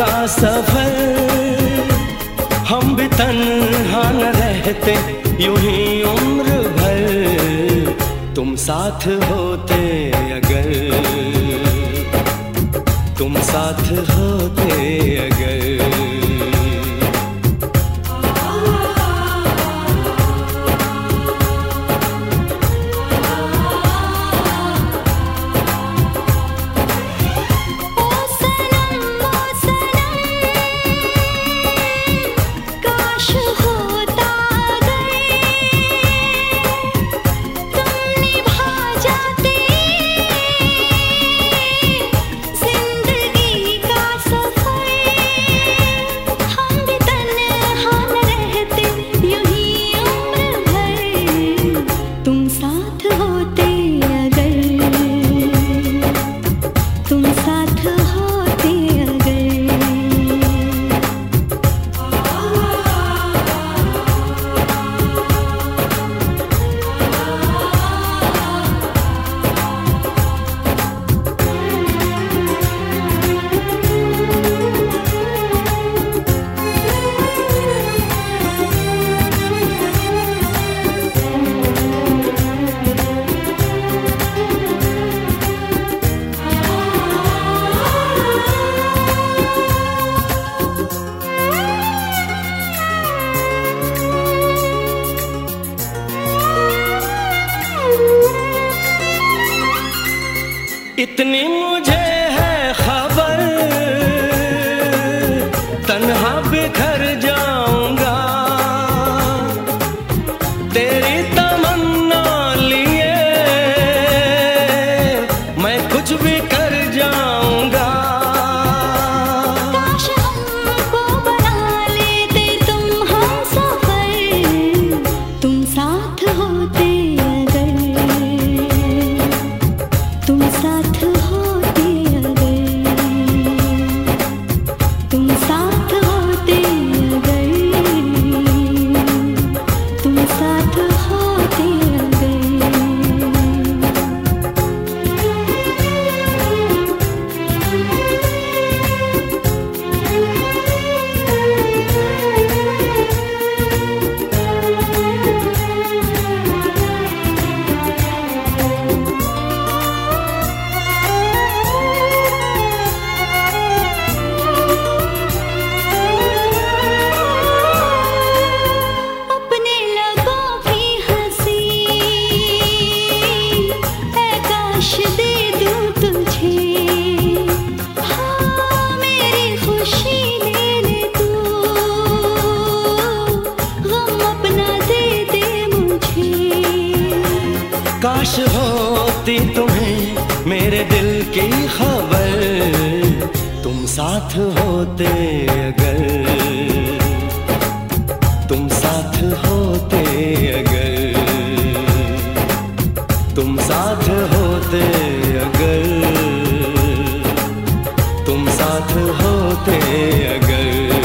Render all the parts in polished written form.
का सफर, हम भी तन्हा न रहते यूं ही उम्र भर, तुम साथ होते अगर, तुम साथ होते अगर। इतनी मुझे है खबर, तन्हा बिखर जाऊंगा, तेरी तमन्ना लिए मैं कुछ भी कर जाऊंगा। काश हमको बना लेते तुम हमसफर, तुम साथ होते अगर, तुम साथ होते अगर, तुम साथ होते अगर, तुम साथ होते अगर। काश होती तुम्हें मेरे दिल की खबर, तुम साथ होते अगर, तुम साथ होते अगर, तुम साथ होते अगर, तुम साथ होते अगर।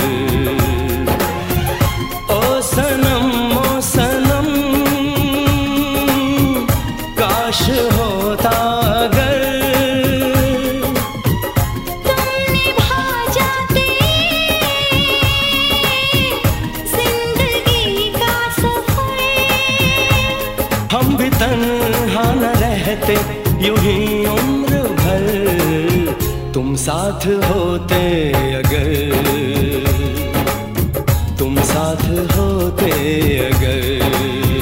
ओ सनम ओ सनम, काश होता अगर, तुम निभा जाते जिंदगी का सफर, हम भी तन्हा न रहते यूं ही उम्र भर, तुम साथ होते अगर, तुम साथ होते अगर।